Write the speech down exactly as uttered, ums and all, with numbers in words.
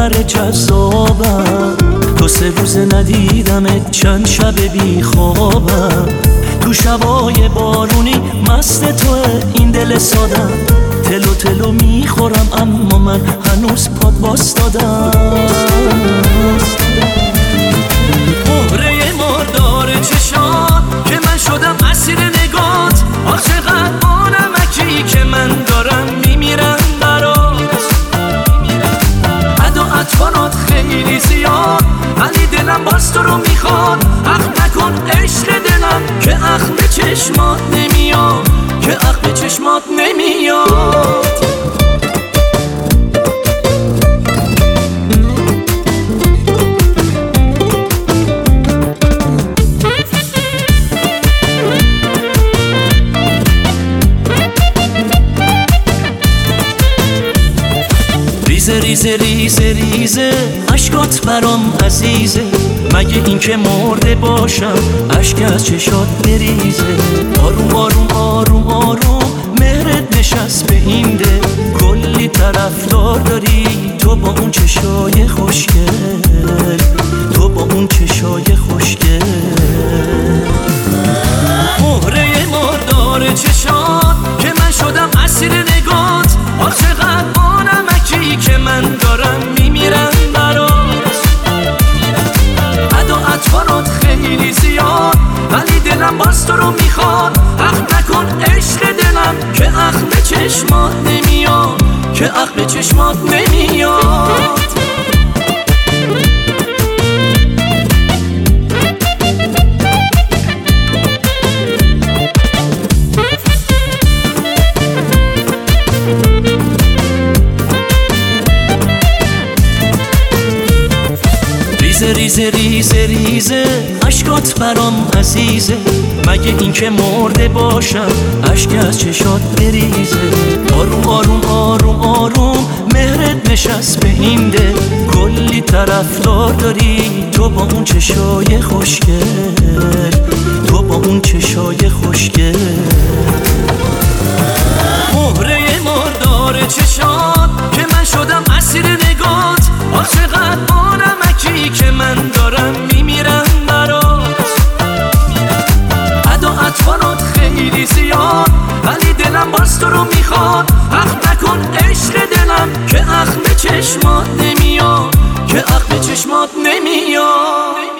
گوهر جذابم. دو سه روز ندیدمت، چند شب بی خوابم. تو شبای بارونی مست توه این دل سادم. تلو تلو میخورم اما من هنوز پات باستادم. مهره مردار چشات که من شدم اسیر نگات. آخ چقدر با نمکی که من دارم میمیرم برات. عد و اطفالات خیلی زیاد ولی دلم باز تو رو میخواد. اخ نکن عشق دلم که اخ به چشمات نمیاد، که اخ به چشمات نمیاد. ریزه ریزه ریزه ریزه عشقات برام عزیزه. مگه این که مرده باشم اشک از چشات بریزه. آروم آروم آروم آروم مهرت نشست به این دل. کلی طرفدار داری تو با اون چشای خوشگل، تو با اون چشای خوشگل. مهره مردار چشات که من شدم اسیر نگات. آخ چقدر با نمکی که من دارم میمیرم برات. عد و اطفالات خیلی زیاد ولی دلم باز تو رو میخواد. اخ نکن عشق دلم که اخ به چشمات نمیاد، که اخ به چشمات نمیاد. ریزه ریزه ریزه ریزه عشقات برام عزیزه. مگه این که مرده باشم اشک از چشات بریزه. آروم آروم آروم آروم مهرت نشست به این دل. کلی طرفدار داری تو با اون چشای خوشگل، تو با اون چشای خوشگل. مهره مردار چشات که من شدم اسیر نگات. آخ چقدر با نمکی که من دارم میمیرم برات. عد و اطفالات خیلی زیاد ولی دلم باز تو رو میخواد. اخ نکن عشق دلم که اخ به چشمات نمیاد، که اخ به چشمات نمیاد.